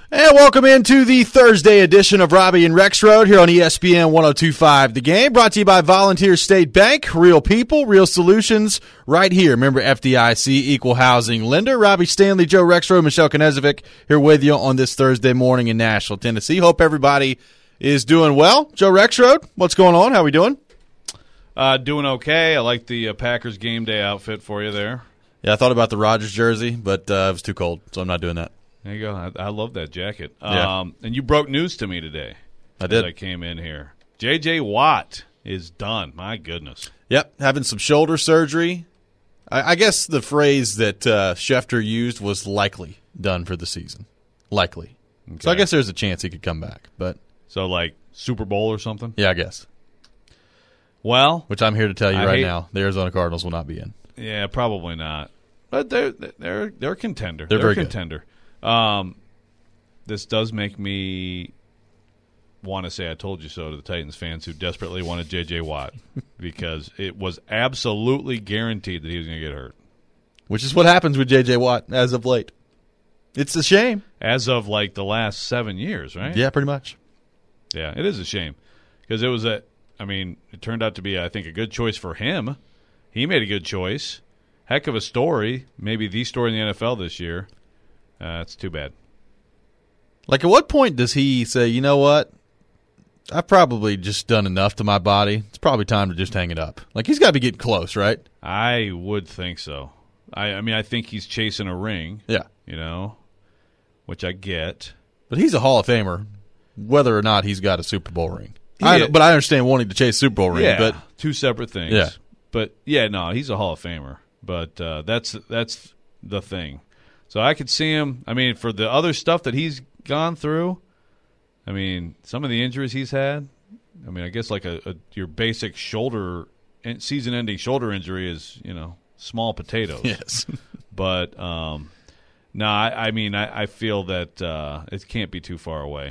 And welcome into the Thursday edition of Robbie and Rex Road here on ESPN 102.5 The Game, brought to you by Volunteer State Bank. Real people, real solutions, right here. Remember, FDIC, equal housing lender. Robbie Stanley, Joe Rexrode, Michelle Knezovic here with you on this Thursday morning in Nashville, Tennessee. Hope everybody is doing well. Joe Rexrode, what's going on? How we doing? Doing okay. I like the Packers game day outfit for you there. Yeah, I thought about the Rodgers jersey, but it was too cold, so I'm not doing that. There you go. I love that jacket. Yeah. And you broke news to me today. I did. As I came in here. J.J. Watt is done. My goodness. Yep, having some shoulder surgery. I guess the phrase that Schefter used was likely done for the season. Likely. Okay. So I guess there's a chance he could come back. But so, like, Super Bowl or something? Yeah, I guess. Well. Which I'm here to tell you right now, the Arizona Cardinals will not be in. Yeah, probably not. But they're a contender. They're very a contender. Good. This does make me want to say I told you so to the Titans fans who desperately wanted J.J. Watt because it was absolutely guaranteed that he was going to get hurt. Which is what happens with J.J. Watt as of late. It's a shame. As of, like, the last 7 years, right? Yeah, pretty much. Yeah, it is a shame because it was it turned out to be, I think, a good choice for him. He made a good choice. Heck of a story. Maybe the story in the NFL this year. It's too bad. Like, at what point does he say, you know what? I've probably just done enough to my body. It's probably time to just hang it up. Like, he's got to be getting close, right? I would think so. I think he's chasing a ring. Yeah. Which I get. But he's a Hall of Famer, whether or not he's got a Super Bowl ring. But I understand wanting to chase Super Bowl ring. Yeah, but two separate things. Yeah. But, yeah, no, he's a Hall of Famer. But that's the thing. So I could see him, for the other stuff that he's gone through, some of the injuries he's had, I guess like your basic season-ending shoulder injury is, small potatoes. Yes. But, I feel that it can't be too far away.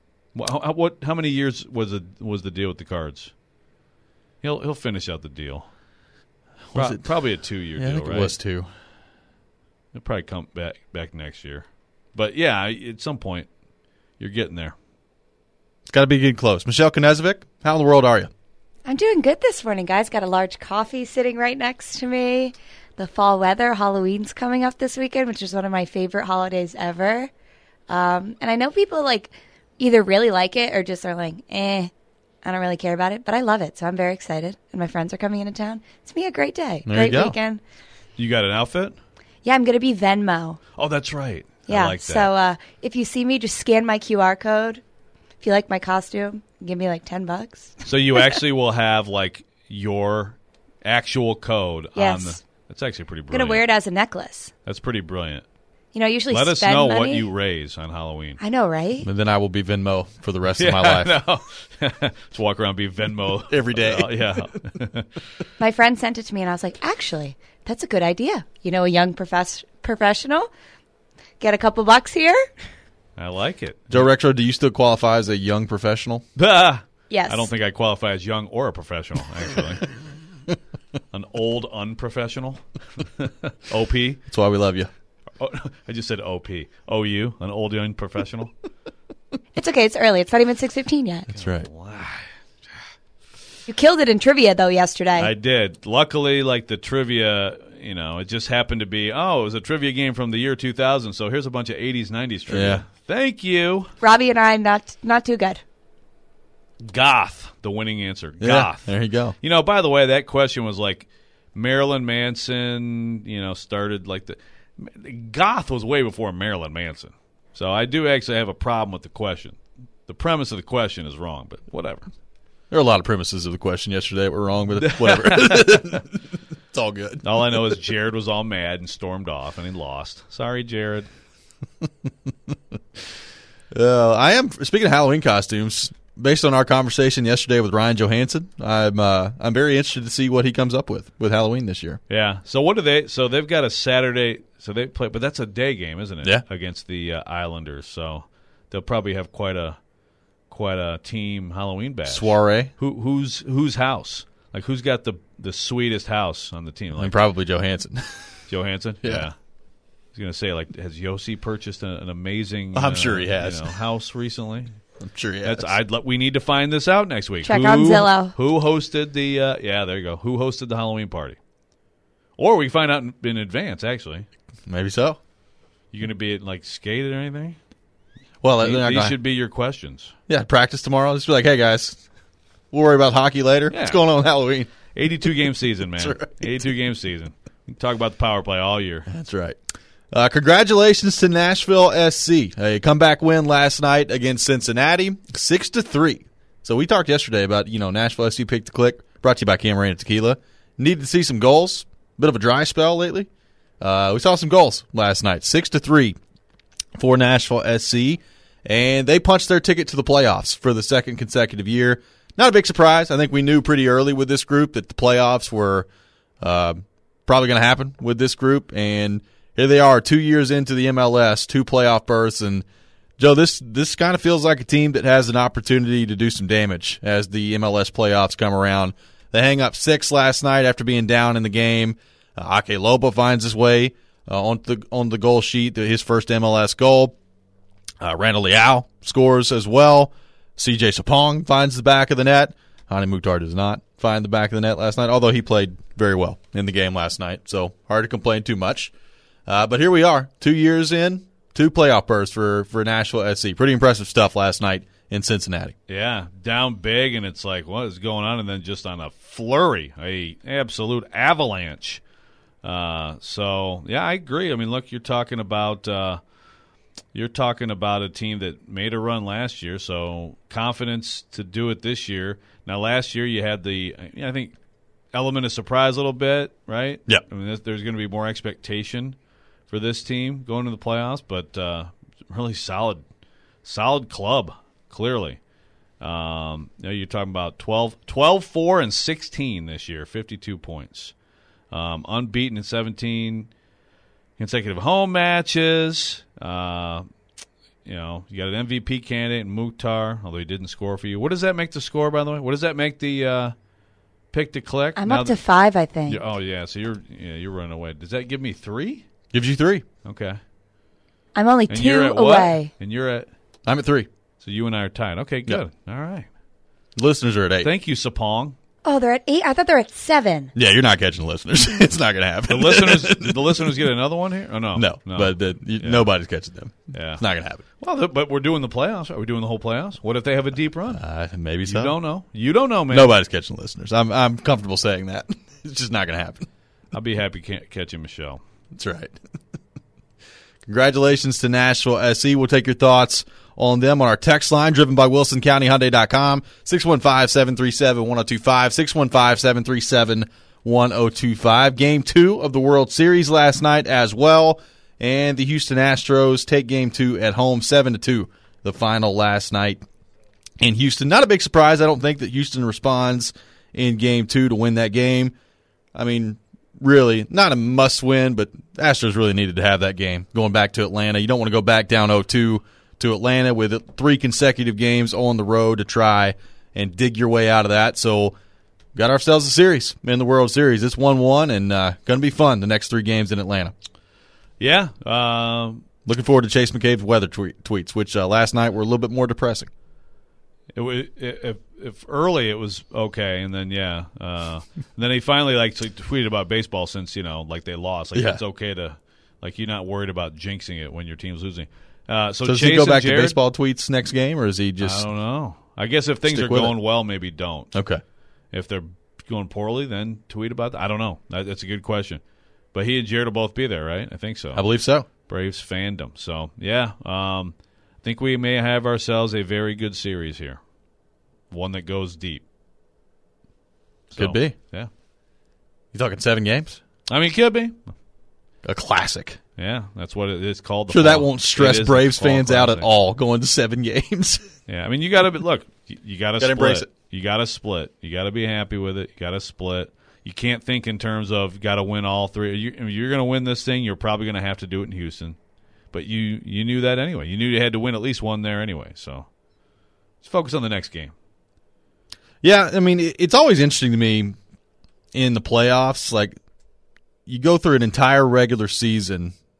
How many years was the deal with the Cards? He'll finish out the deal. Probably a 2-year deal, I think right? It was 2. He'll probably come back next year. But, yeah, at some point, you're getting there. It's got to be getting close. Michelle Knezovic, how in the world are you? I'm doing good this morning, guys. Got a large coffee sitting right next to me. The fall weather, Halloween's coming up this weekend, which is one of my favorite holidays ever. And I know people, either really like it or just are like, I don't really care about it. But I love it, so I'm very excited. And my friends are coming into town. It's going to be a great day. Great weekend. You got an outfit? Yeah, I'm going to be Venmo. Oh, that's right. Yeah, I like that. So if you see me, just scan my QR code. If you like my costume, give me $10. So you actually will have your actual code yes. on the. That's actually pretty I'm brilliant. going to wear it as a necklace. That's pretty brilliant. I usually let us spend know money. what you raise on Halloween. I know, right? And then I will be Venmo for the rest of my life. Just walk around and be Venmo every day. Yeah. My friend sent it to me, and I was like, actually, that's a good idea. A young professional, get a couple bucks here. I like it. Joe Rexrode, do you still qualify as a young professional? Yes. I don't think I qualify as young or a professional, actually. An old unprofessional. OP. That's why we love you. Oh, I just said OP. OU, an old young professional. It's okay. It's early. It's not even 6:15 yet. That's right. You killed it in trivia, though, yesterday. I did. Luckily, the trivia, it just happened to be, it was a trivia game from the year 2000, so here's a bunch of 80s, 90s trivia. Yeah. Thank you. Robbie and I, not too good. Goth, the winning answer. Goth. Yeah, there you go. By the way, that question was Marilyn Manson, started Goth was way before Marilyn Manson. So I do actually have a problem with the question. The premise of the question is wrong, but whatever. There are a lot of premises of the question yesterday that were wrong, but whatever. It's all good. All I know is Jared was all mad and stormed off, and he lost. Sorry, Jared. I am, speaking of Halloween costumes, based on our conversation yesterday with Ryan Johansson, I'm very interested to see what he comes up with Halloween this year. Yeah. So what do they? So they've got a Saturday. So they play, but that's a day game, isn't it? Yeah. Against the Islanders. So they'll probably have quite a team Halloween bash. Soiree. Whose house? Who's got the sweetest house on the team? Probably Johansson. Johansson. Yeah. was going to say, like, has Yossi purchased an amazing I'm sure he has. house recently? I'm sure he has. We need to find this out next week. Check on Zillow. Who hosted the there you go. Who hosted the Halloween party? Or we can find out in advance, actually. Maybe so. You going to be like skated or anything? Well, These should be your questions. Yeah, practice tomorrow. Just be like, hey, guys, we'll worry about hockey later. Yeah. What's going on with Halloween? 82-game season, man. That's right. 82-game season. We can talk about the power play all year. That's right. Congratulations to Nashville SC. A comeback win last night against Cincinnati, 6-3. So we talked yesterday about, Nashville SC picked the click, brought to you by Camarena Tequila. Needed to see some goals. Bit of a dry spell lately. We saw some goals last night, 6-3 for Nashville SC. And they punched their ticket to the playoffs for the second consecutive year. Not a big surprise. I think we knew pretty early with this group that the playoffs were probably going to happen with this group. And here they are 2 years into the MLS, 2 playoff berths. And, Joe, this kind of feels like a team that has an opportunity to do some damage as the MLS playoffs come around. They hang up 6 last night after being down in the game. Ake Loba finds his way on the goal sheet, his first MLS goal. Randall Leao scores as well. CJ Sapong finds the back of the net. Hani Mukhtar does not find the back of the net last night, although he played very well in the game last night, so hard to complain too much. But here we are, 2 years in, 2 playoff berths for Nashville SC. Pretty impressive stuff last night in Cincinnati. Yeah, down big, and it's like, what is going on? And then just on a flurry, a absolute avalanche. So, yeah, I agree. I mean, look, you're talking about a team that made a run last year, so confidence to do it this year. Now, last year you had I think, element of surprise a little bit, right? Yeah. I mean, there's going to be more expectation for this team going to the playoffs, but really solid club, clearly. You're talking about 12-4 and 16 this year, 52 points. Unbeaten in 17 consecutive home matches. You got an MVP candidate in Mukhtar, although he didn't score for you. What does that make the score, by the way? What does that make the pick to click? I'm up to 5, I think. Oh yeah, so you're running away. Does that give me 3? Gives you 3. Okay. I'm only And 2 you're at away. What? And you're at. I'm at 3. So you and I are tied. Okay, good. All right. Listeners are at 8. Thank you, Sapong. Oh, they're at 8? I thought they're at 7. Yeah, you're not catching listeners. It's not going to happen. The listeners get another one here? Oh, no. No, but nobody's catching them. Yeah. It's not going to happen. Well, but we're doing the playoffs. Are we doing the whole playoffs? What if they have a deep run? Maybe so. You don't know. You don't know, man. Nobody's catching listeners. I'm comfortable saying that. It's just not going to happen. I'll be happy catching Michelle. That's right. Congratulations to Nashville SC. We'll take your thoughts on them on our text line, driven by WilsonCountyHyundai.com, 615-737-1025, 615-737-1025. Game 2 of the World Series last night as well, and the Houston Astros take Game 2 at home, 7-2, the final last night in Houston. Not a big surprise, I don't think, that Houston responds in Game 2 to win that game. I mean, really, not a must-win, but Astros really needed to have that game going back to Atlanta. You don't want to go back down 0-2 to Atlanta with 3 consecutive games on the road to try and dig your way out of that. So got ourselves a series in the World Series. It's 1-1 and going to be fun the next 3 games in Atlanta. Yeah. Looking forward to Chase McCabe's weather tweets, which last night were a little bit more depressing. If early it was okay, and then then he finally tweeted about baseball since they lost. It's okay to you're not worried about jinxing it when your team's losing. So does Chase he go back Jared, to baseball tweets next game, or is he just? I don't know. I guess if things are going well, maybe don't. Okay. If they're going poorly, then tweet about that. I don't know. That's a good question. But he and Jared will both be there, right? I think so. I believe so. Braves fandom. So yeah, I think we may have ourselves a very good series here. One that goes deep. Could be. Yeah. You talking 7 games? I mean, could be. A classic. Yeah, that's what it is called. Sure, that won't stress Braves fans out at all going to 7 games. Yeah, I mean, you got to look. You got to split. Embrace it. You got to split. You got to be happy with it. You got to split. You can't think in terms of got to win all 3. You're going to win this thing. You're probably going to have to do it in Houston, but you knew that anyway. You knew you had to win at least one there anyway. So let's focus on the next game. Yeah, I mean, it's always interesting to me in the playoffs. Like, you go through an entire regular season,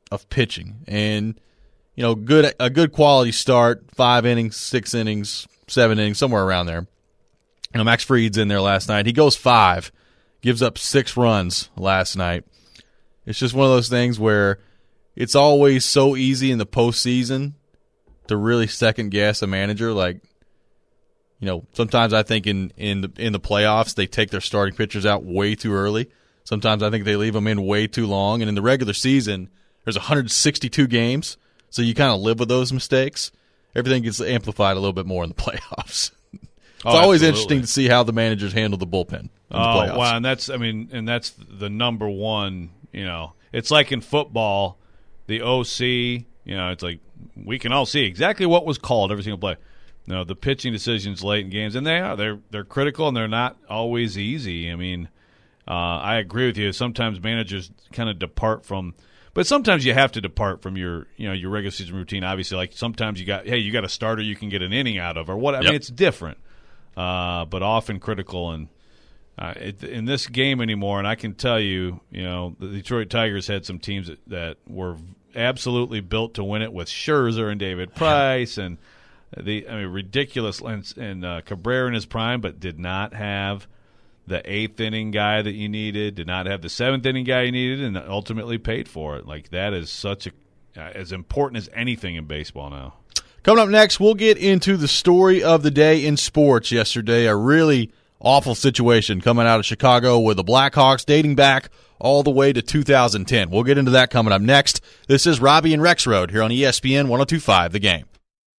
of pitching. And, a good quality start, 5 innings, 6 innings, 7 innings, somewhere around there. Max Fried's in there last night. He goes 5, gives up 6 runs last night. It's just one of those things where it's always so easy in the postseason to really second guess a manager. Like, sometimes I think in the playoffs they take their starting pitchers out way too early. Sometimes I think they leave them in way too long. And in the regular season, there's 162 games, so you kind of live with those mistakes. Everything gets amplified a little bit more in the playoffs. It's always interesting to see how the managers handle the bullpen in the playoffs. Wow, and that's the number one. It's like in football, the OC. It's like we can all see exactly what was called every single play. The pitching decisions late in games, and they're critical, and they're not always easy. I mean, I agree with you. Sometimes managers kind of depart from. But sometimes you have to depart from your regular season routine. Obviously, like sometimes you got a starter you can get an inning out of, or what. I mean, it's different, but often critical. And in this game anymore, and I can tell you, the Detroit Tigers had some teams that were absolutely built to win it with Scherzer and David Price, and ridiculous. And Cabrera in his prime, but did not have the 8th inning guy that you needed, did not have the 7th inning guy you needed, and ultimately paid for it. Like, that is as important as anything in baseball now. Coming up next, we'll get into the story of the day in sports yesterday. A really awful situation coming out of Chicago with the Blackhawks dating back all the way to 2010. We'll get into that coming up next. This is Robbie and Rexroad here on ESPN 102.5 The Game.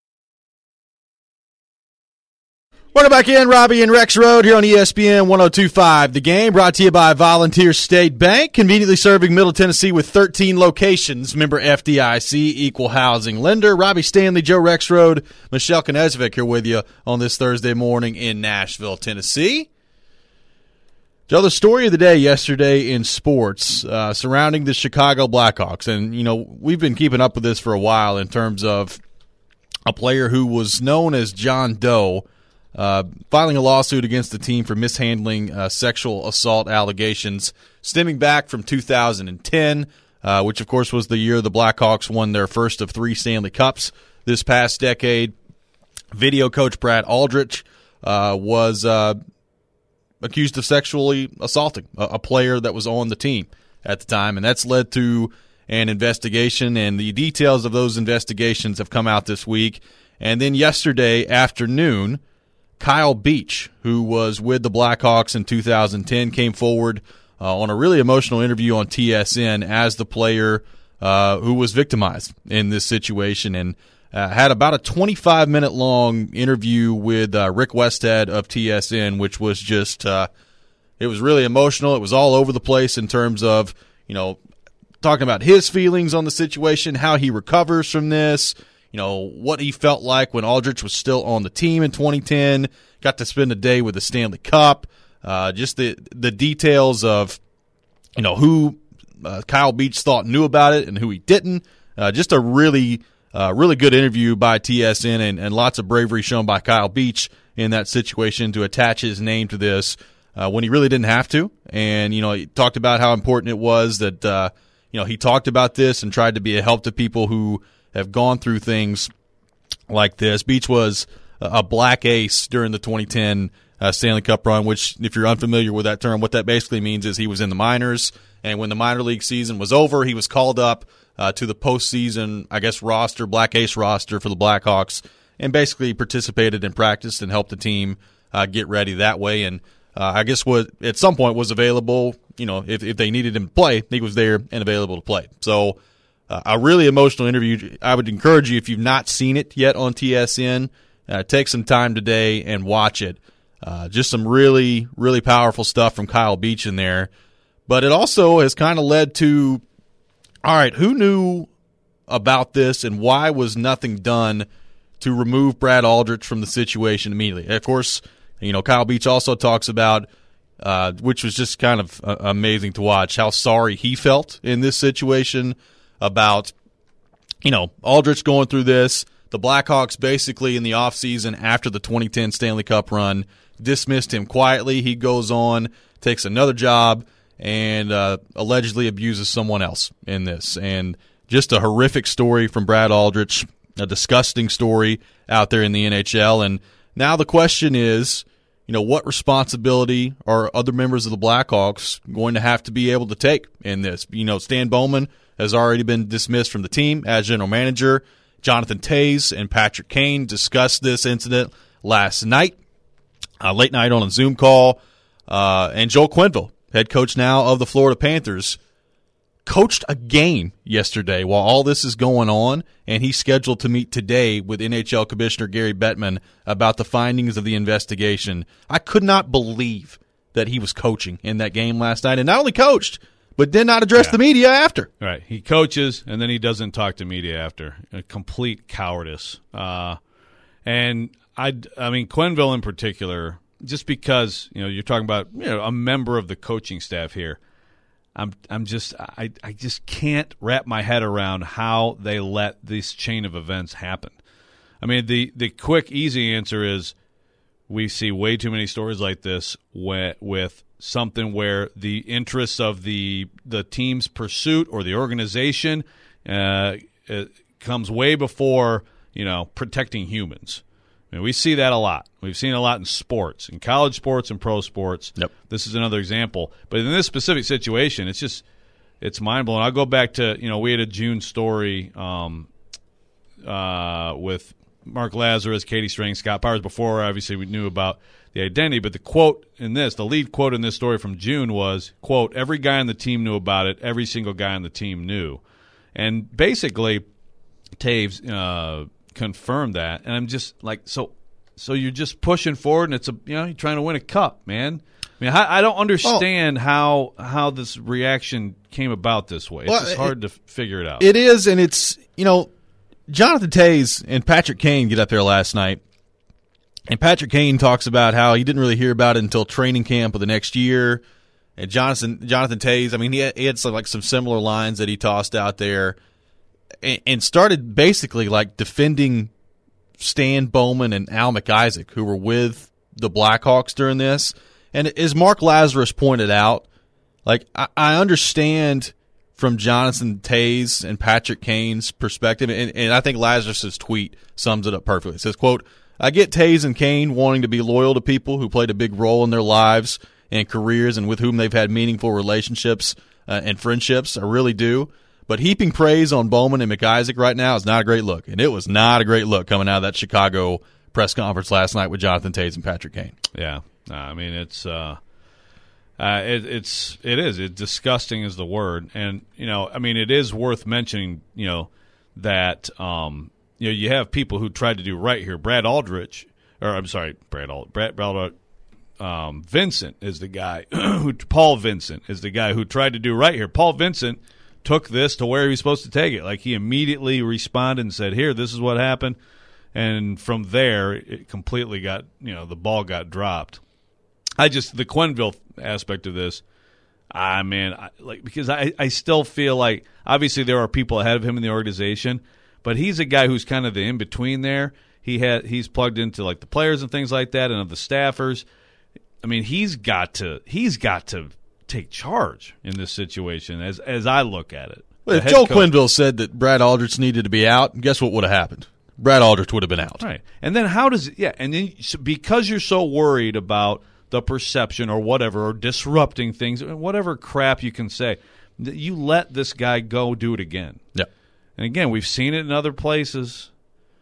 Welcome back in, Robbie and Rexroad here on ESPN 102.5 The Game, brought to you by Volunteer State Bank, conveniently serving Middle Tennessee with 13 locations. Member FDIC, equal housing lender. Robbie Stanley, Joe Rexroad, Michelle Knezvik here with you on this Thursday morning in Nashville, Tennessee. Joe, the story of the day yesterday in sports surrounding the Chicago Blackhawks, and, we've been keeping up with this for a while in terms of a player who was known as John Doe, filing a lawsuit against the team for mishandling sexual assault allegations stemming back from 2010, which, of course, was the year the Blackhawks won their first of 3 Stanley Cups this past decade. Video coach Brad Aldrich was accused of sexually assaulting a player that was on the team at the time, and that's led to an investigation, and the details of those investigations have come out this week. And then yesterday afternoon, Kyle Beach, who was with the Blackhawks in 2010, came forward on a really emotional interview on TSN as the player who was victimized in this situation, and had about a 25-minute long interview with Rick Westhead of TSN, which was just it was really emotional. It was all over the place in terms of, talking about his feelings on the situation, how he recovers from this, what he felt like when Aldrich was still on the team in 2010, got to spend a day with the Stanley Cup, just the details of, who Kyle Beach thought knew about it and who he didn't. Just a really good interview by TSN and lots of bravery shown by Kyle Beach in that situation to attach his name to this when he really didn't have to. And, he talked about how important it was that, he talked about this and tried to be a help to people who have gone through things like this. Beach was a black ace during the 2010 Stanley Cup run, which, if you're unfamiliar with that term, what that basically means is he was in the minors, and when the minor league season was over, he was called up to the postseason, roster, black ace roster for the Blackhawks, and basically participated in practice and helped the team get ready that way. And what at some point was available, if they needed him to play, he was there and available to play. So a really emotional interview. I would encourage you, if you've not seen it yet on TSN, take some time today and watch it. Just some really, really powerful stuff from Kyle Beach in there. But it also has kind of led to, all right, who knew about this and why was nothing done to remove Brad Aldrich from the situation immediately? Of course, Kyle Beach also talks about, which was just kind of amazing to watch, how sorry he felt in this situation about, Aldrich going through this. The Blackhawks basically in the offseason after the 2010 Stanley Cup run dismissed him quietly. He goes on, takes another job, and allegedly abuses someone else in this. And Just a horrific story from Brad Aldrich, a disgusting story out there in the NHL. And now the question is, what responsibility are other members of the Blackhawks going to have to be able to take in this? Stan Bowman has already been dismissed from the team as general manager. Jonathan Toews and Patrick Kane discussed this incident last night, late night on a Zoom call. And Joel Quenneville, head coach now of the Florida Panthers, coached a game yesterday while all this is going on, and he's scheduled to meet today with NHL Commissioner Gary Bettman about the findings of the investigation. I could not believe that he was coaching in that game last night, and not only coached, but did not address the media after. Right. He coaches, and then he doesn't talk to media after. A complete cowardice. And I mean, Quenneville in particular, just because, you're talking about, a member of the coaching staff here, I just can't wrap my head around how they let this chain of events happen. I mean, the quick, easy answer is we see way too many stories like this with something where the interests of the team's pursuit or the organization it comes way before, protecting humans. I mean, we see that a lot. We've seen it a lot in sports, in college sports and pro sports. Yep. This is another example. But in this specific situation, it's mind-blowing. I'll go back to, we had a June story with Mark Lazarus, Katie Strang, Scott Powers. Before, obviously, we knew about the identity. But the lead quote in this story from June was, quote, "Every guy on the team knew about it. Every single guy on the team knew." And basically, Toews confirmed that, and I'm just like, so you're just pushing forward, and it's you're trying to win a cup, man. I mean, I don't understand how this reaction came about this way. It's just hard to figure it out. It is, and it's Jonathan Toews and Patrick Kane get up there last night, and Patrick Kane talks about how he didn't really hear about it until training camp of the next year, and Jonathan Toews, I mean, he had some similar lines that he tossed out there. And started basically defending Stan Bowman and Al McIsaac, who were with the Blackhawks during this. And as Mark Lazarus pointed out, I understand from Jonathan Toews and Patrick Kane's perspective, and I think Lazarus's tweet sums it up perfectly. It says, quote, "I get Toews and Kane wanting to be loyal to people who played a big role in their lives and careers and with whom they've had meaningful relationships and friendships. I really do. But heaping praise on Bowman and McIsaac right now is not a great look." And it was not a great look coming out of that Chicago press conference last night with Jonathan Toews and Patrick Kane. Yeah. I mean, it is disgusting is the word. And, I mean, it is worth mentioning, that, you have people who tried to do right here. Vincent is the guy Paul Vincent is the guy who tried to do right here. Paul Vincent took this to where he was supposed to take it. He immediately responded and said, "Here, this is what happened." And from there, it completely got, the ball got dropped. The Quenneville aspect of this, because I still feel like, obviously there are people ahead of him in the organization, but he's a guy who's kind of the in-between there. He's plugged into the players and things like that and of the staffers. I mean, he's got to take charge in this situation as I look at it. Well, if Joel Quenneville said that Brad Aldrich needed to be out, guess what would have happened? Brad Aldrich would have been out. Right. And then and then because you're so worried about the perception or whatever, or disrupting things, whatever crap you can say, you let this guy go do it again. Yeah. And again, we've seen it in other places.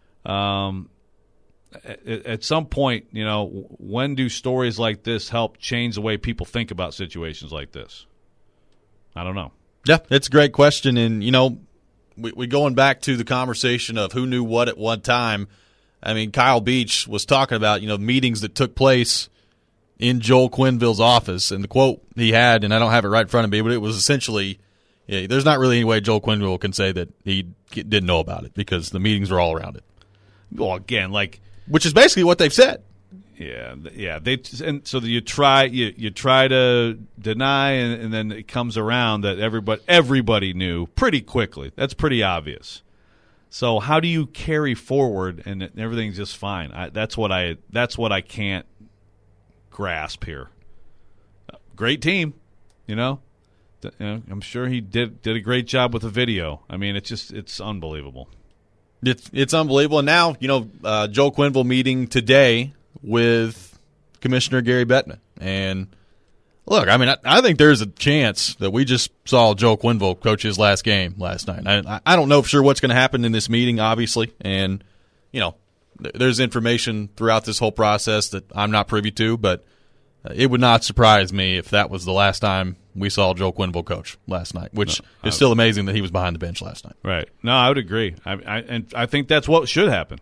At some point, when do stories like this help change the way people think about situations like this? I don't know. Yeah, it's a great question. And, we going back to the conversation of who knew what at one time. I mean, Kyle Beach was talking about, meetings that took place in Joel Quenneville's office. And the quote he had, and I don't have it right in front of me, but it was essentially, there's not really any way Joel Quenneville can say that he didn't know about it because the meetings were all around it. Well, again, which is basically what they've said. Yeah. And so you try to deny, and then it comes around that everybody knew pretty quickly. That's pretty obvious. So how do you carry forward and everything's just fine? That's what I can't grasp here. Great team, I'm sure he did a great job with the video. I mean, it's unbelievable. It's unbelievable. And now, Joel Quenneville meeting today with Commissioner Gary Bettman. And look, I mean, I think there's a chance that we just saw Joel Quenneville coach his last game last night. I don't know for sure what's going to happen in this meeting, obviously. And, there's information throughout this whole process that I'm not privy to, but it would not surprise me if that was the last time we saw Joel Quenneville coach last night, which is still amazing that he was behind the bench last night. Right. No, I would agree. I think that's what should happen.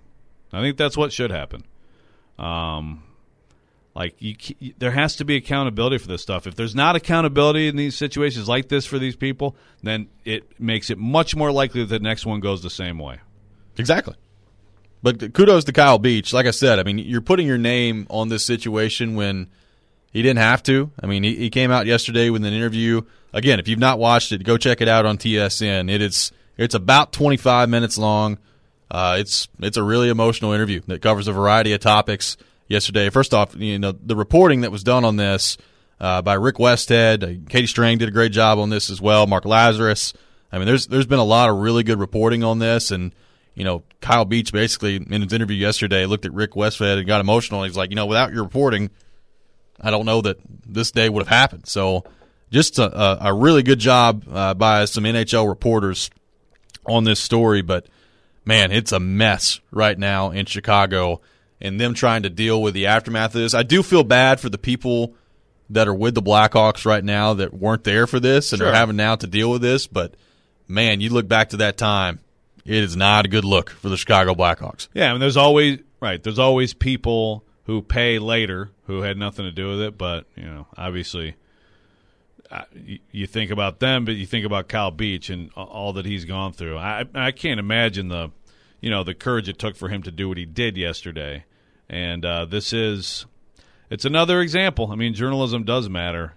There has to be accountability for this stuff. If there's not accountability in these situations like this for these people, then it makes it much more likely that the next one goes the same way. Exactly. But kudos to Kyle Beach. Like I said, I mean, you're putting your name on this situation when he didn't have to. I mean, he came out yesterday with an interview. Again, if you've not watched it, go check it out on TSN. It's about 25 minutes long. It's a really emotional interview that covers a variety of topics yesterday. First off, the reporting that was done on this by Rick Westhead, Katie Strang did a great job on this as well, Mark Lazarus. I mean, there's been a lot of really good reporting on this, and Kyle Beach basically in his interview yesterday looked at Rick Westhead and got emotional. He's like, without your reporting, I don't know that this day would have happened. So just a really good job by some NHL reporters on this story. But, man, it's a mess right now in Chicago and them trying to deal with the aftermath of this. I do feel bad for the people that are with the Blackhawks right now that weren't there for this and are having now to deal with this. But, man, you look back to that time, it is not a good look for the Chicago Blackhawks. Yeah, I mean, there's always people who pay later who had nothing to do with it, but obviously you think about them, but you think about Kyle Beach and all that he's gone through. I can't imagine the courage it took for him to do what he did yesterday. And it's another example. I mean, journalism does matter.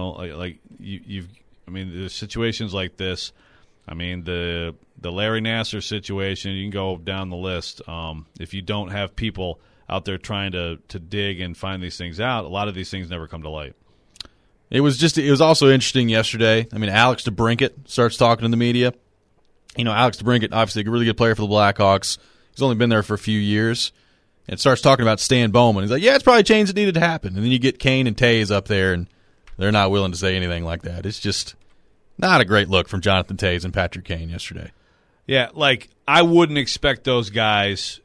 There's situations like this. I mean, the Larry Nassar situation, you can go down the list. If you don't have people out there trying to dig and find these things out, a lot of these things never come to light. It was also interesting yesterday. I mean, Alex DeBrincat starts talking to the media. Alex DeBrincat, obviously a really good player for the Blackhawks. He's only been there for a few years. And starts talking about Stan Bowman. He's like, it's probably a change that needed to happen. And then you get Kane and Taves up there, and they're not willing to say anything like that. It's just not a great look from Jonathan Taves and Patrick Kane yesterday. Yeah, I wouldn't expect those guys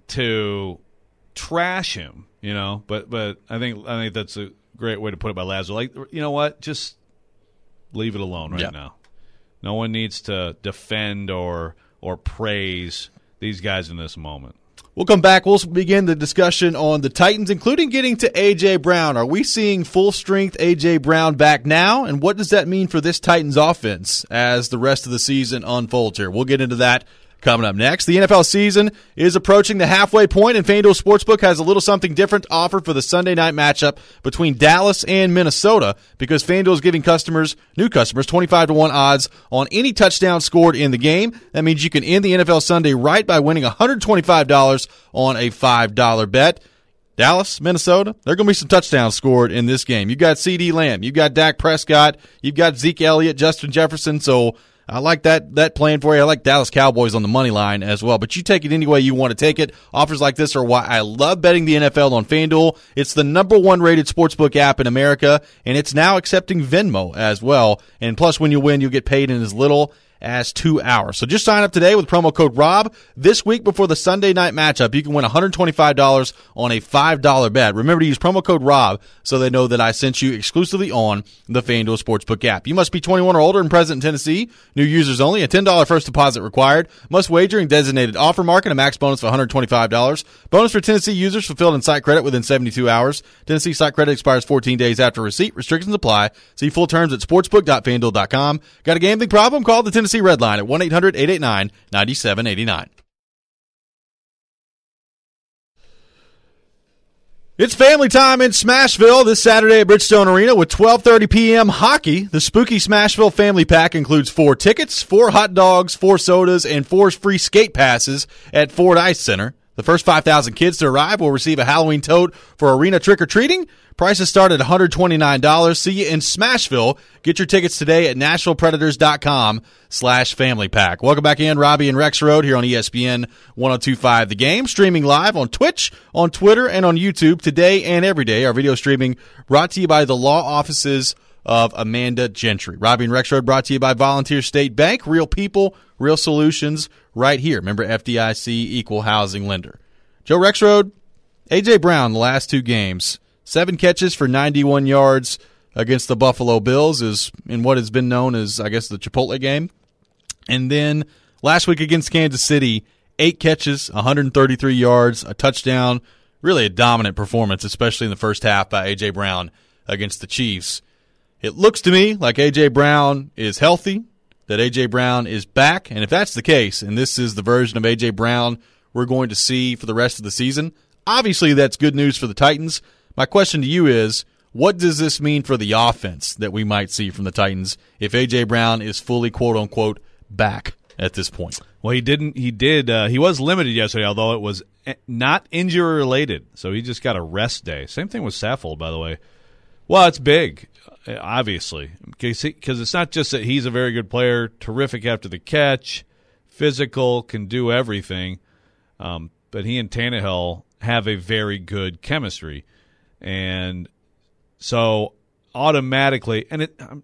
to trash him, but I think that's a great way to put it by Lazar. You know what? Just leave it alone right now. No one needs to defend or praise these guys in this moment. We'll come back. We'll begin the discussion on the Titans, including getting to A.J. Brown. Are we seeing full-strength A.J. Brown back now? And what does that mean for this Titans offense as the rest of the season unfolds here? We'll get into that coming up next. The NFL season is approaching the halfway point, and FanDuel Sportsbook has a little something different to offer for the Sunday night matchup between Dallas and Minnesota, because FanDuel is giving new customers 25-1 odds on any touchdown scored in the game. That means you can end the NFL Sunday right by winning $125 on a $5 bet. Dallas, Minnesota, there are going to be some touchdowns scored in this game. You've got CeeDee Lamb, you've got Dak Prescott, you've got Zeke Elliott, Justin Jefferson, so I like that plan for you. I like Dallas Cowboys on the money line as well, but you take it any way you want to take it. Offers like this are why I love betting the NFL on FanDuel. It's the #1 rated sportsbook app in America, and it's now accepting Venmo as well. And plus, when you win, you'll get paid in as little as 2 hours. So just sign up today with promo code ROB. This week before the Sunday night matchup, you can win $125 on a $5 bet. Remember to use promo code ROB so they know that I sent you exclusively on the FanDuel Sportsbook app. You must be 21 or older and present in Tennessee. New users only. A $10 first deposit required. Must wager in designated offer market. A max bonus of $125. Bonus for Tennessee users fulfilled in site credit within 72 hours. Tennessee site credit expires 14 days after receipt. Restrictions apply. See full terms at sportsbook.fanduel.com. Got a gambling problem? Call the Tennessee Red Line at 1-800-889-9789. It's family time in Smashville this Saturday at Bridgestone Arena with 12:30 p.m. hockey. The Spooky Smashville Family Pack includes 4 tickets, 4 hot dogs, 4 sodas, and 4 free skate passes at Ford Ice Center. The first 5,000 kids to arrive will receive a Halloween tote for arena trick-or-treating. Prices start at $129. See you in Smashville. Get your tickets today at NashvillePredators.com/Family Pack. Welcome back in, Robbie and Rex Road here on ESPN 102.5 The Game. Streaming live on Twitch, on Twitter, and on YouTube today and every day. Our video streaming brought to you by the law offices of Amanda Gentry. Robbie and Rex Road brought to you by Volunteer State Bank. Real people, real solutions right here. Remember, FDIC, equal housing lender. Joe Rexrode, A.J. Brown, the last two games, 7 catches for 91 yards against the Buffalo Bills is in what has been known as, I guess, the Chipotle game. And then last week against Kansas City, 8 catches, 133 yards, a touchdown. Really a dominant performance, especially in the first half by A.J. Brown against the Chiefs. It looks to me like A.J. Brown is healthy, that A.J. Brown is back, and if that's the case, and this is the version of A.J. Brown we're going to see for the rest of the season, obviously that's good news for the Titans. My question to you is, what does this mean for the offense that we might see from the Titans if A.J. Brown is fully, quote-unquote, back at this point? Well, he was limited yesterday, although it was not injury-related, so he just got a rest day. Same thing with Saffold, by the way. Well, it's big. Obviously, because it's not just that he's a very good player, terrific after the catch, physical, can do everything, but he and Tannehill have a very good chemistry, and so automatically, and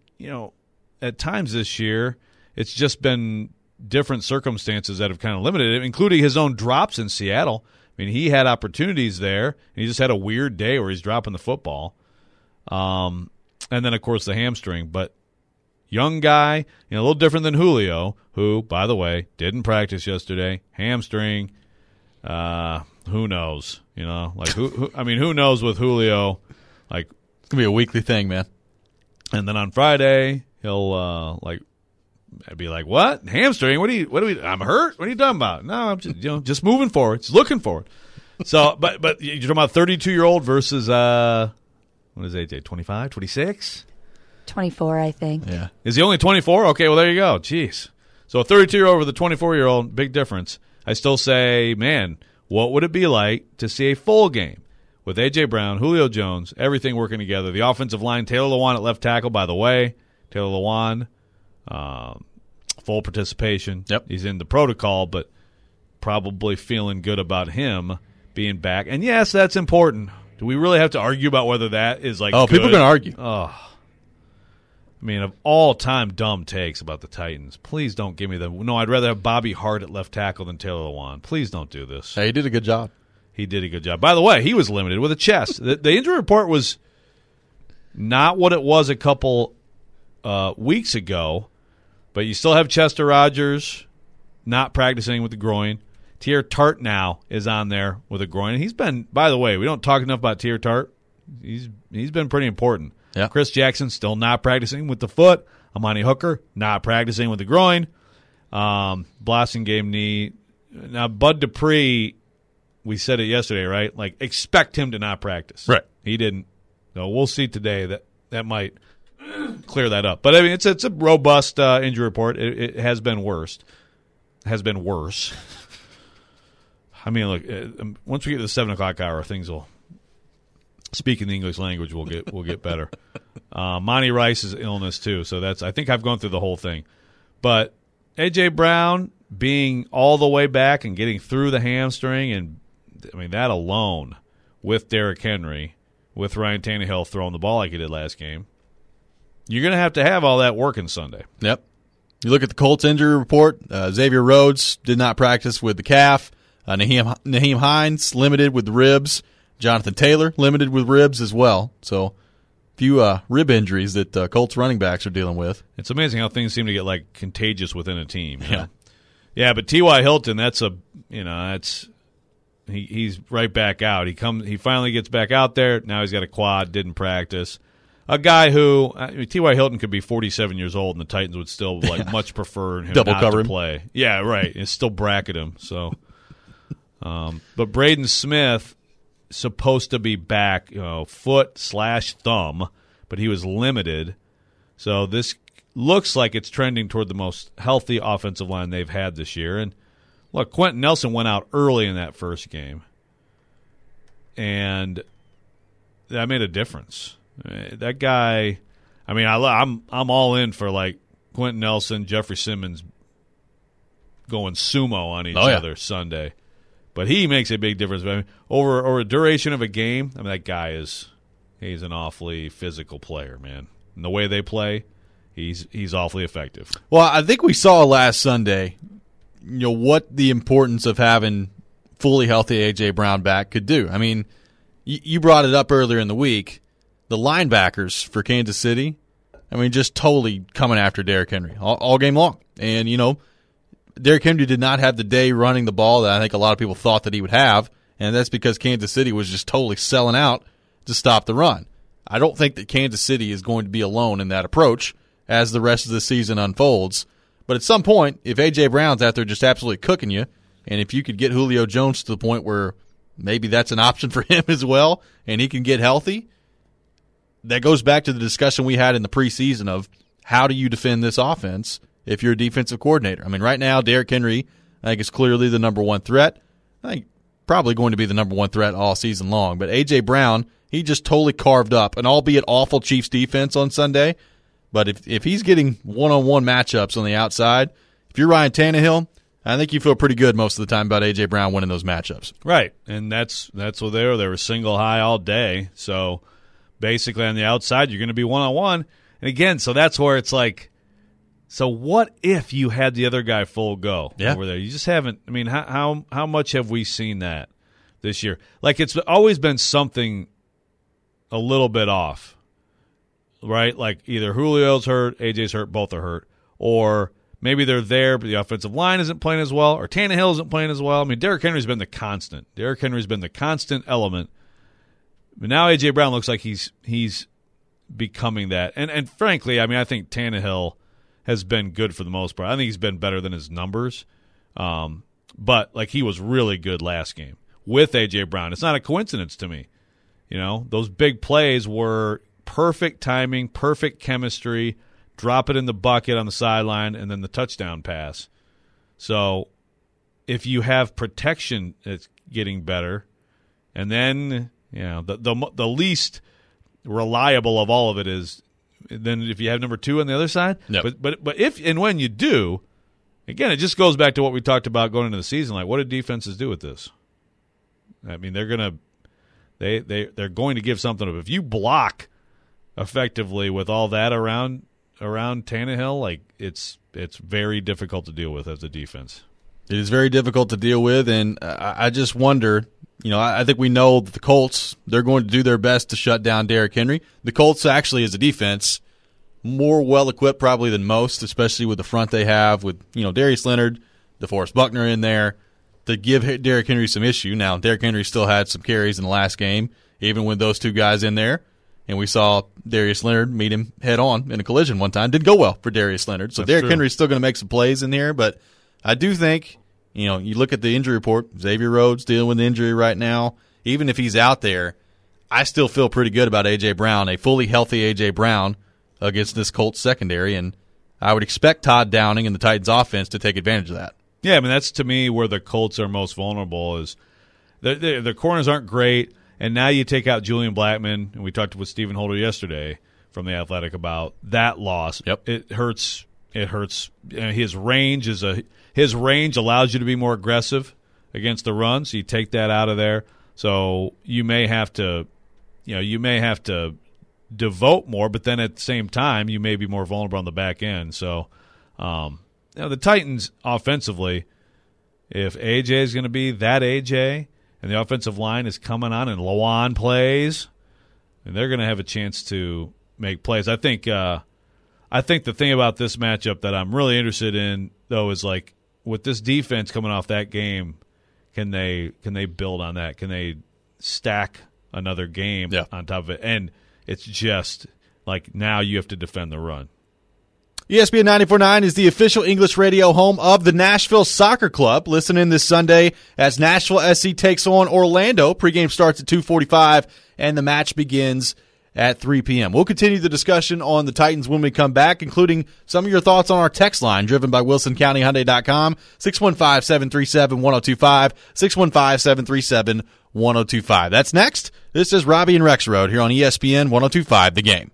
at times this year, it's just been different circumstances that have kind of limited it, including his own drops in Seattle. I mean, he had opportunities there, and he just had a weird day where he's dropping the football. And then, of course, the hamstring. But young guy, a little different than Julio, who, by the way, didn't practice yesterday. Hamstring. Who knows? Who knows with Julio? Like, it's gonna be a weekly thing, man. And then on Friday, he'll I'd be like, "What? Hamstring? What do we? I'm hurt. What are you talking about? No, I'm just moving forward. Just looking forward." So, but you're talking about 32-year-old versus what is AJ, 25, 26? 24, I think. Yeah. Is he only 24? Okay, well, there you go. Jeez. So a 32-year-old with a 24-year-old, big difference. I still say, man, what would it be like to see a full game with A.J. Brown, Julio Jones, everything working together? The offensive line, Taylor Lewan at left tackle, by the way. Taylor Lewan, full participation. Yep. He's in the protocol, but probably feeling good about him being back. And, yes, that's important. Do we really have to argue about whether that is good? People are going to argue. Oh. I mean, of all-time dumb takes about the Titans, please don't give me the – no, I'd rather have Bobby Hart at left tackle than Taylor Lewan. Please don't do this. Hey, he did a good job. He did a good job. By the way, he was limited with a chest. The injury report was not what it was a couple weeks ago, but you still have Chester Rogers not practicing with the groin. Tear Tart now is on there with a groin. And he's been, by the way, we don't talk enough about Tear Tart. He's been pretty important. Yeah. Chris Jackson still not practicing with the foot. Amani Hooker not practicing with the groin. Blassingame knee. Now, Bud Dupree, we said it yesterday, right? Like, expect him to not practice. Right. He didn't. So we'll see today that might clear that up. But, I mean, it's a robust injury report. It has been worse. I mean, look, once we get to the 7 o'clock hour, things will, speaking the English language, will get better. Monty Rice's illness, too, so I think I've gone through the whole thing. But A.J. Brown being all the way back and getting through the hamstring, and, I mean, that alone, with Derrick Henry, with Ryan Tannehill throwing the ball like he did last game, you're going to have all that working Sunday. Yep. You look at the Colts injury report, Xavier Rhodes did not practice with the calf. Naheem Hines limited with the ribs. Jonathan Taylor limited with ribs as well. So, a few rib injuries that Colts running backs are dealing with. It's amazing how things seem to get contagious within a team. Yeah, yeah. But T.Y. Hilton, he's right back out. He finally gets back out there. Now he's got a quad. Didn't practice. A guy who T.Y. Hilton could be 47 years old, and the Titans would still much prefer him double not cover to him. play. Yeah, right. And still bracket him. So. But Braden Smith supposed to be back, foot/thumb, but he was limited. So this looks like it's trending toward the most healthy offensive line they've had this year. And look, Quentin Nelson went out early in that first game, and that made a difference. That guy, I mean, I'm all in for like Quentin Nelson, Jeffrey Simmons going sumo on each other Sunday, but he makes a big difference. I mean, over a duration of a game, I mean, that guy he's an awfully physical player, man. And the way they play, he's awfully effective. Well, I think we saw last Sunday, what the importance of having fully healthy A.J. Brown back could do. I mean, you brought it up earlier in the week. The linebackers for Kansas City, I mean, just totally coming after Derrick Henry all game long. And, Derrick Henry did not have the day running the ball that I think a lot of people thought that he would have, and that's because Kansas City was just totally selling out to stop the run. I don't think that Kansas City is going to be alone in that approach as the rest of the season unfolds. But at some point, if A.J. Brown's out there just absolutely cooking you, and if you could get Julio Jones to the point where maybe that's an option for him as well, and he can get healthy, that goes back to the discussion we had in the preseason of how do you defend this offense if you're a defensive coordinator. I mean, right now, Derrick Henry, I think, is clearly the number one threat. I think probably going to be the number one threat all season long. But A.J. Brown, he just totally carved up an albeit awful Chiefs defense on Sunday. But if he's getting one-on-one matchups on the outside, if you're Ryan Tannehill, I think you feel pretty good most of the time about A.J. Brown winning those matchups. Right, and that's what they were single high all day. So basically on the outside, you're going to be one-on-one. And again, so that's where it's like, so what if you had the other guy full go over there? You just haven't. I mean, how much have we seen that this year? Like, it's always been something a little bit off, right? Like either Julio's hurt, AJ's hurt, both are hurt, or maybe they're there, but the offensive line isn't playing as well, or Tannehill isn't playing as well. I mean, Derrick Henry's been the constant. Derrick Henry's been the constant element. But now A.J. Brown looks like he's becoming that. And frankly, I mean, I think Tannehill has been good for the most part. I think he's been better than his numbers. But, like, he was really good last game with A.J. Brown. It's not a coincidence to me. Those big plays were perfect timing, perfect chemistry, drop it in the bucket on the sideline, and then the touchdown pass. So if you have protection, it's getting better. And then, the least reliable of all of it is then if you have number two on the other side. Yep. But if and when you do, again, it just goes back to what we talked about going into the season. Like, what do defenses do with this? I mean, they're going to give something up. If you block effectively with all that around Tannehill, like it's very difficult to deal with as a defense. It is very difficult to deal with, and I just wonder. I think we know that the Colts, they're going to do their best to shut down Derrick Henry. The Colts actually, as a defense, more well-equipped probably than most, especially with the front they have with, Darius Leonard, DeForest Buckner in there, to give Derrick Henry some issue. Now, Derrick Henry still had some carries in the last game, even with those two guys in there. And we saw Darius Leonard meet him head-on in a collision one time. Didn't go well for Darius Leonard. So Derrick Henry's still going to make some plays in here, but I do think – you look at the injury report, Xavier Rhodes dealing with the injury right now. Even if he's out there, I still feel pretty good about A.J. Brown, a fully healthy A.J. Brown against this Colts secondary, and I would expect Todd Downing and the Titans offense to take advantage of that. Yeah, I mean, that's to me where the Colts are most vulnerable is their corners aren't great, and now you take out Julian Blackmon, and we talked with Stephen Holder yesterday from The Athletic about that loss. Yep. It hurts. It hurts. His range allows you to be more aggressive against the run, so you take that out of there. So you may have to, devote more, but then at the same time, you may be more vulnerable on the back end. So, the Titans offensively, if AJ is going to be that AJ, and the offensive line is coming on and Lawan plays, and they're going to have a chance to make plays. I think the thing about this matchup that I'm really interested in, though, is like with this defense coming off that game, can they build on that? Can they stack another game on top of it? And it's just like now you have to defend the run. ESPN 94.9 is the official English radio home of the Nashville Soccer Club. Listen in this Sunday as Nashville SC takes on Orlando. Pregame starts at 2:45, and the match begins at 3 p.m. We'll continue the discussion on the Titans when we come back, including some of your thoughts on our text line driven by WilsonCountyHyundai.com, 615-737-1025, 615-737-1025. That's next. This is Robbie and Rexroad here on ESPN 1025 The Game.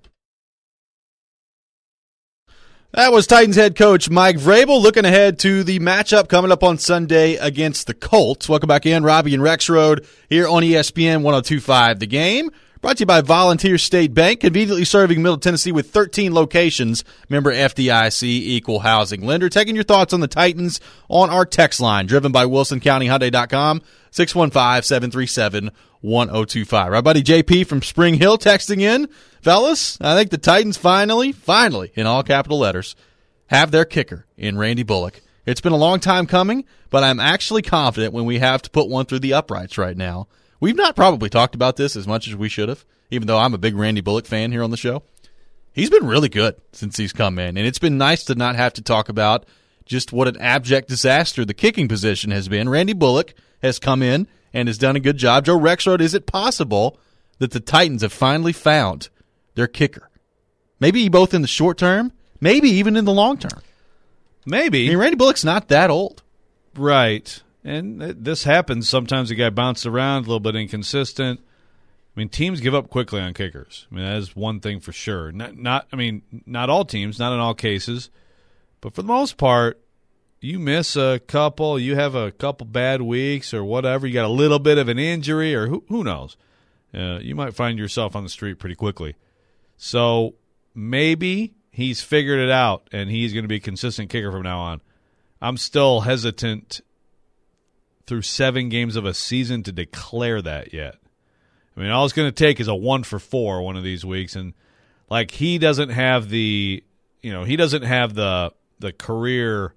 That was Titans head coach Mike Vrabel looking ahead to the matchup coming up on Sunday against the Colts. Welcome back in, Robbie and Rexroad here on ESPN 1025 The Game. Brought to you by Volunteer State Bank, conveniently serving Middle Tennessee with 13 locations. Member FDIC, equal housing lender. Taking your thoughts on the Titans on our text line, driven by WilsonCountyHyundai.com, 615-737-1025. Our buddy JP from Spring Hill texting in. Fellas, I think the Titans finally, in all capital letters, have their kicker in Randy Bullock. It's been a long time coming, but I'm actually confident when we have to put one through the uprights right now. We've not probably talked about this as much as we should have, even though I'm a big Randy Bullock fan here on the show. He's been really good since he's come in, and it's been nice to not have to talk about just what an abject disaster the kicking position has been. Randy Bullock has come in and has done a good job. Joe Rexroad, is it possible that the Titans have finally found their kicker? Maybe both in the short term, maybe even in the long term. Maybe. I mean, Randy Bullock's not that old. Right. And this happens. Sometimes the guy bounces around, a little bit inconsistent. I mean, teams give up quickly on kickers. I mean, that is one thing for sure. Not all teams, not in all cases. But for the most part, you miss a couple, you have a couple bad weeks or whatever, you got a little bit of an injury or who knows. You might find yourself on the street pretty quickly. So maybe he's figured it out and he's going to be a consistent kicker from now on. I'm still hesitant through 7 games of a season to declare that yet. I mean, all it's going to take is a 1 for 4 one of these weeks, and like he doesn't have the career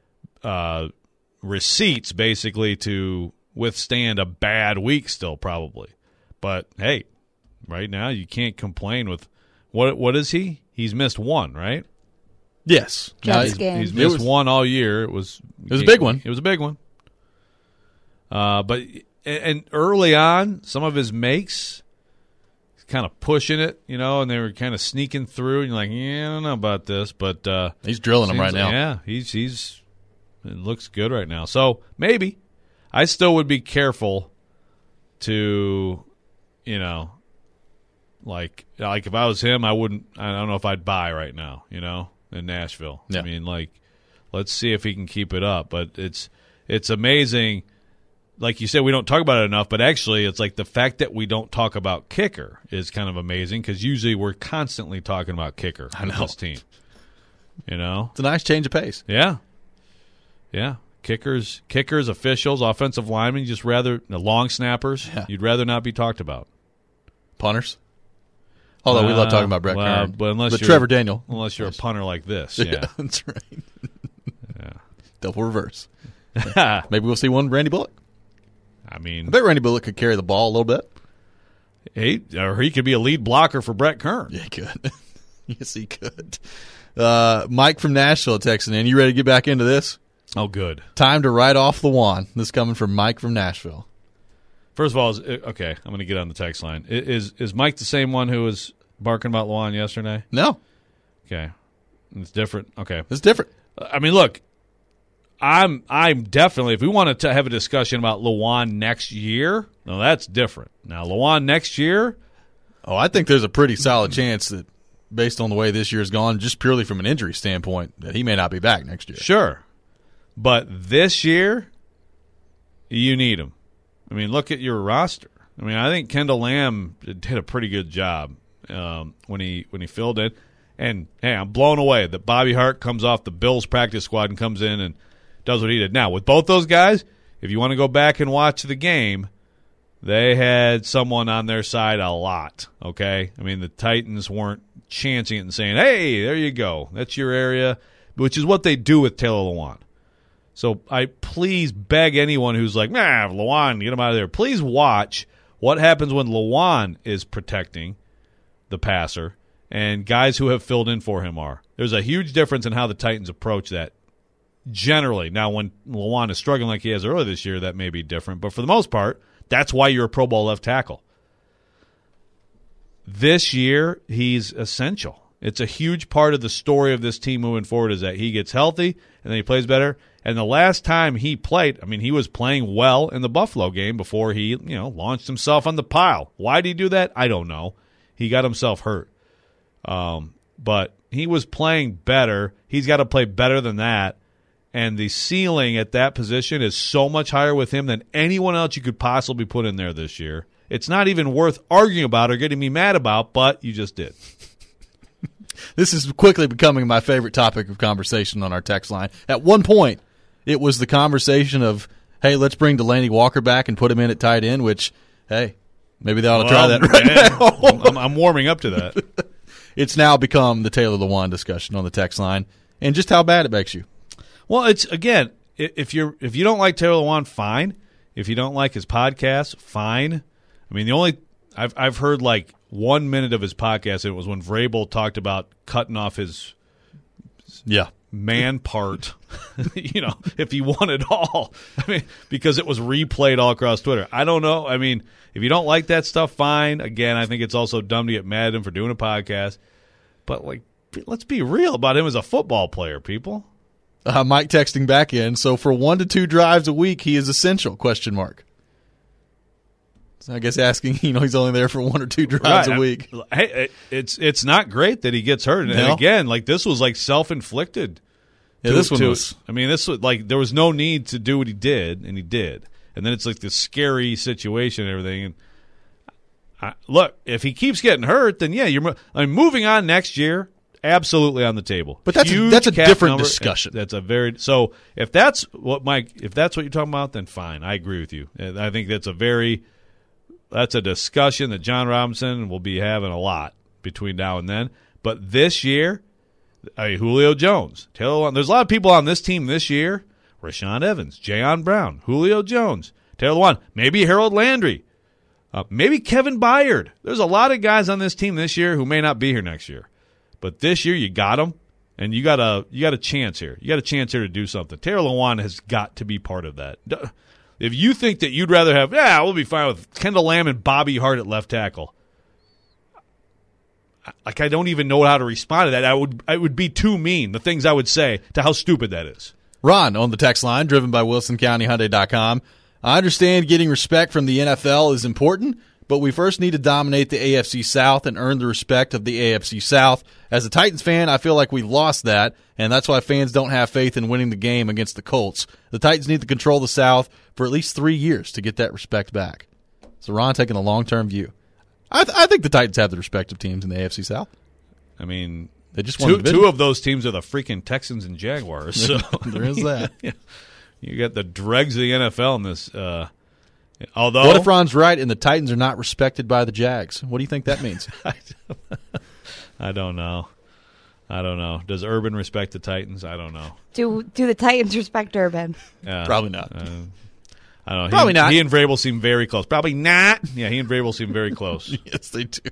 receipts basically to withstand a bad week still probably. But hey, right now you can't complain with what is he? He's missed 1, right? Yes. He's missed 1 all year. It was a big one. It was a big one. But early on, some of his makes, he's kind of pushing it, and they were kind of sneaking through. And you're like, yeah, I don't know about this, but he's drilling them right now. Yeah, it looks good right now. So maybe I still would be careful to, like if I was him, I don't know if I'd buy right now, in Nashville. Yeah. I mean, let's see if he can keep it up. But it's amazing. Like you said, we don't talk about it enough, but actually it's like the fact that we don't talk about kicker is kind of amazing because usually we're constantly talking about kicker on this team. It's a nice change of pace. Yeah. Yeah. Kickers, officials, offensive linemen, the long snappers, you'd rather not be talked about. Punters. Although we love talking about Brett Kern. But Trevor Daniel. Unless you're a punter like this. Yeah. That's right. Yeah. Double reverse. Maybe we'll see one Randy Bullock. I mean, I bet Randy Bullock could carry the ball a little bit. He could be a lead blocker for Brett Kern. Yeah, he could. Yes, he could. Mike from Nashville texting in. You ready to get back into this? Oh, good. Time to write off Lewan. This coming from Mike from Nashville. First of all, okay, I'm going to get on the text line. Is Mike the same one who was barking about Lewan yesterday? No. Okay. It's different. Okay. It's different. I mean, look. I'm definitely, if we want to have a discussion about Lewan next year, no, that's different. Now, Lewan next year, I think there's a pretty solid chance that, based on the way this year's gone, just purely from an injury standpoint, that he may not be back next year. Sure. But this year, you need him. I mean, look at your roster. I mean, I think Kendall Lamb did a pretty good job when he filled in. And, hey, I'm blown away that Bobby Hart comes off the Bills practice squad and comes in and does what he did. Now, with both those guys, if you want to go back and watch the game, they had someone on their side a lot, okay? I mean, the Titans weren't chancing it and saying, hey, there you go. That's your area, which is what they do with Taylor Lewan. So I please beg anyone who's like, Lewan, get him out of there. Please watch what happens when Lewan is protecting the passer and guys who have filled in for him are. There's a huge difference in how the Titans approach that. Generally. Now, when Lewan is struggling like he has earlier this year, that may be different. But for the most part, that's why you're a Pro Bowl left tackle. this year he's essential. It's a huge part of the story of this team moving forward is that he gets healthy and then he plays better. And the last time he played, I mean, he was playing well in the Buffalo game before he, launched himself on the pile. Why did he do that? I don't know. He got himself hurt. But he was playing better. He's got to play better than that. And the ceiling at that position is so much higher with him than anyone else you could possibly put in there this year. It's not even worth arguing about or getting me mad about, but you just did. This is quickly becoming my favorite topic of conversation on our text line. At one point, it was the conversation of, hey, let's bring Delanie Walker back and put him in at tight end, which, hey, maybe they ought to try that right now. I'm warming up to that. It's now become the Taylor Lewan discussion on the text line and just how bad it makes you. Well, it's, again, if you don't like Taylor Lewan, fine. If you don't like his podcast, fine. I mean, I've heard like 1 minute of his podcast. It was when Vrabel talked about cutting off his man part, if he won it all. I mean, because it was replayed all across Twitter. I don't know. I mean, if you don't like that stuff, fine. Again, I think it's also dumb to get mad at him for doing a podcast. But, let's be real about him as a football player, people. Mike texting back in. So for 1 to 2 drives a week, he is essential, ? So I guess asking, he's only there for 1 or 2 drives a week. Hey, it's not great that he gets hurt. And again, this was self-inflicted. Yeah, this one was. I mean, this was there was no need to do what he did, and he did. And then it's this scary situation and everything. And look, if he keeps getting hurt, then moving on next year, absolutely on the table. But that's a different discussion. That's if that's what you're talking about, then fine. I agree with you. I think that's a discussion that John Robinson will be having a lot between now and then. But this year, Julio Jones, Taylor Lewan, there's a lot of people on this team this year. Rashaan Evans, Jayon Brown, Julio Jones, Taylor Lewan, maybe Harold Landry, maybe Kevin Byard. There's a lot of guys on this team this year who may not be here next year. But this year you got them, and you got a chance here. You got a chance here to do something. Taylor Lewan has got to be part of that. If you think that you'd rather have, we'll be fine with Kendall Lamb and Bobby Hart at left tackle. I don't even know how to respond to that. I would be too mean, the things I would say, to how stupid that is. Ron on the text line, driven by WilsonCountyHyundai.com. I understand getting respect from the NFL is important, but we first need to dominate the AFC South and earn the respect of the AFC South. As a Titans fan, I feel like we lost that, and that's why fans don't have faith in winning the game against the Colts. The Titans need to control the South for at least 3 years to get that respect back. So Ron taking a long-term view. I think the Titans have the respect of teams in the AFC South. I mean, they just won two of those teams are the freaking Texans and Jaguars. So there is that. You got the dregs of the NFL in this. Although, what if Ron's right and the Titans are not respected by the Jags? What do you think that means? I don't know. Does Urban respect the Titans? I don't know. Do the Titans respect Urban? Probably not. I don't know. Probably not. He and Vrabel seem very close. Probably not. Yeah, he and Vrabel seem very close. Yes, they do.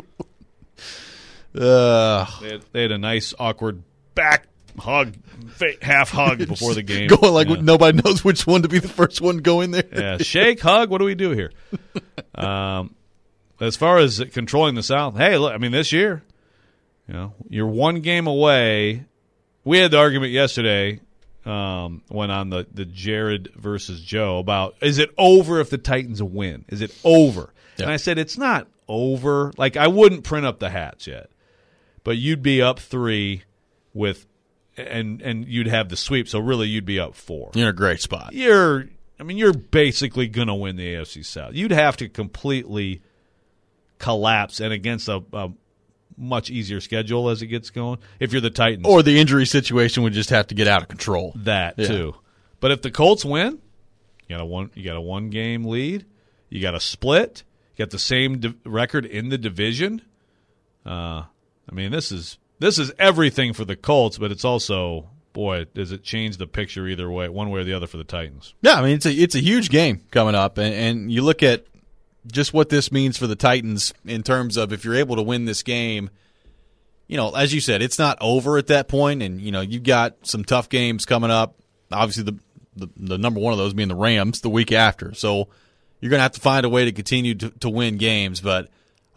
They had a nice, awkward back hug, half hug before the game. Going like nobody knows which one to be the first one going there. Yeah, shake, hug. What do we do here? As far as controlling the South, hey, look, I mean, this year, you're 1 game away. We had the argument yesterday when on the Jared versus Joe about, is it over if the Titans win? Is it over? Yeah. And I said, it's not over. I wouldn't print up the hats yet. But you'd be up 3 with and you'd have the sweep, so really you'd be up 4. You're in a great spot. You're basically going to win the AFC South. You'd have to completely collapse and against a much easier schedule as it gets going if you're the Titans. Or the injury situation would just have to get out of control. That too. But if the Colts win, you got a 1-game lead. You got a split. You got the same record in the division. I mean, this is everything for the Colts, but it's also, boy, does it change the picture either way, one way or the other for the Titans. Yeah, I mean, it's a huge game coming up, and you look at just what this means for the Titans in terms of if you're able to win this game, as you said, it's not over at that point, and, you've got some tough games coming up. Obviously, the number one of those being the Rams the week after. So you're going to have to find a way to continue to win games, but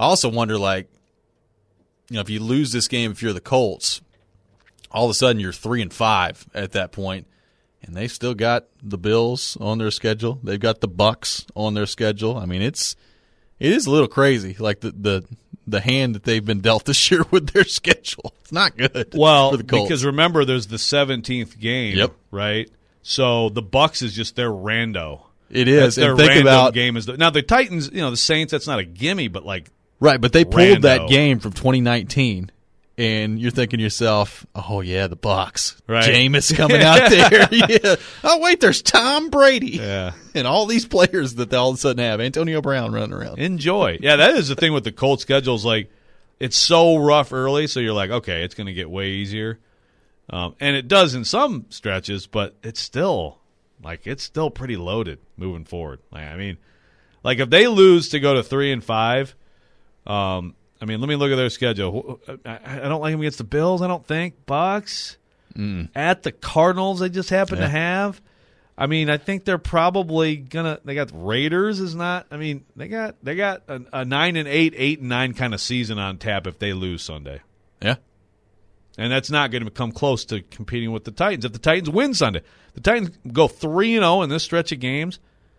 I also wonder, like, if you lose this game, if you're the Colts, all of a sudden you're 3-5 at that point, and they've still got the Bills on their schedule. They've got the Bucs on their schedule. I mean, it is a little crazy, like the hand that they've been dealt this year with their schedule. It's not good. Well, for the Colts. because remember, there's the 17th game, Yep. right? So the Bucs is just their rando. It is. That's their And think random about game. Now the Titans, the Saints. That's not a gimme, but like right, but they pulled that rando. game from 2019. And you're thinking to yourself, oh, yeah, the Bucs. Right. Jameis coming out there. Yeah. Oh, wait, there's Tom Brady. Yeah. And all these players that they all of a sudden have. Antonio Brown running around. enjoy. Yeah, that is the thing with the Colts schedule. Is like it's so rough early, so you're like, okay, it's going to get way easier, and it does in some stretches, but it's still pretty loaded moving forward. Like, I mean, like if they lose to go to 3-5. I mean, let me look at their schedule. I don't like them against the Bills, I don't think. Bucs. At the Cardinals, they just happen to have. I mean, I think they're probably going to – they got Raiders is not – I mean, they got a 9-8, 8-9 kind of season on tap if they lose Sunday. Yeah. And that's not going to come close to competing with the Titans. If the Titans win Sunday, the Titans go 3-0 in this stretch of games,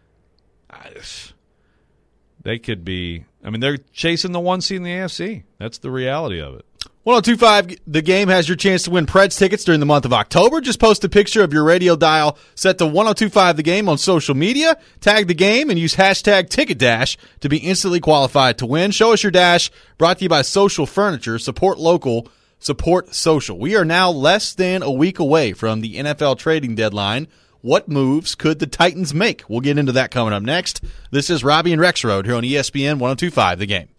they could be – I mean, they're chasing the 1 seed in the AFC. That's the reality of it. 102.5 The Game has your chance to win Preds tickets during the month of October. Just post a picture of your radio dial set to 102.5 The Game on social media, tag the game, and use hashtag TicketDash to be instantly qualified to win. Show us your dash, brought to you by Social Furniture. Support local, support social. We are now less than a week away from the NFL trading deadline. What moves could the Titans make? We'll get into that coming up next. This is Robbie and Rexroad here on ESPN 102.5 The Game.